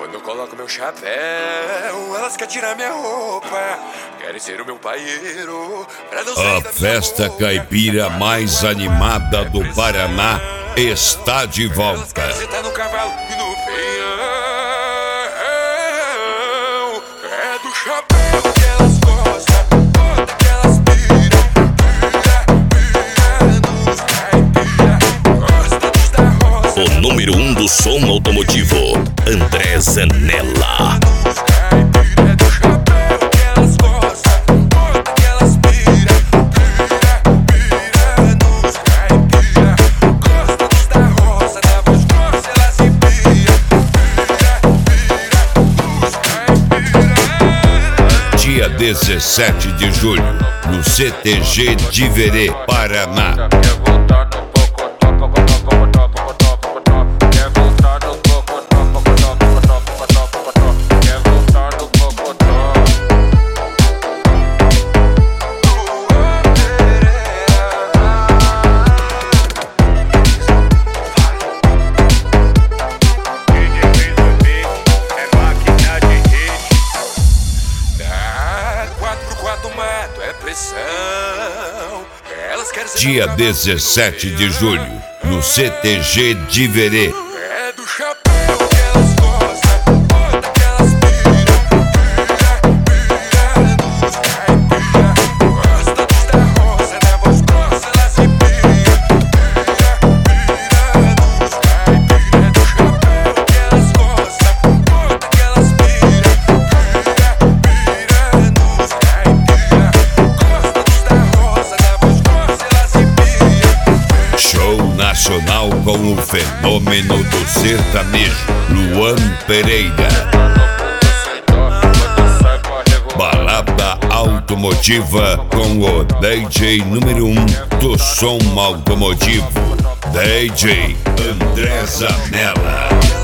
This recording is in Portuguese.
Quando eu coloco meu chapéu, elas querem tirar minha roupa, querem ser o meu paieiro. A festa caipira mais animada do Paraná está de volta. Elas querem sentar no cavalo e no peão. É do chapéu que elas gostam, bota que elas pira nos caipira. Gosta dos da roça. O número 1 do som automotivo, André Zanella. Dia 17 de julho, no CTG de Verê, Paraná. Dia 17 de julho, no CTG de Verê. É do chapéu que elas gostam, bota que elas pira nos caipira. Gosta dos da roça, da voz grossa, elas se pira nos caipira. É do chapéu que elas gostam, bota que elas pira nos caipira. Gosta dos da roça, da voz grossa, elas se pira. Show nacional com o fenômeno do sertanejo, Luan Pereira. Balada automotiva com o DJ número 1 do som automotivo, DJ André Zanella.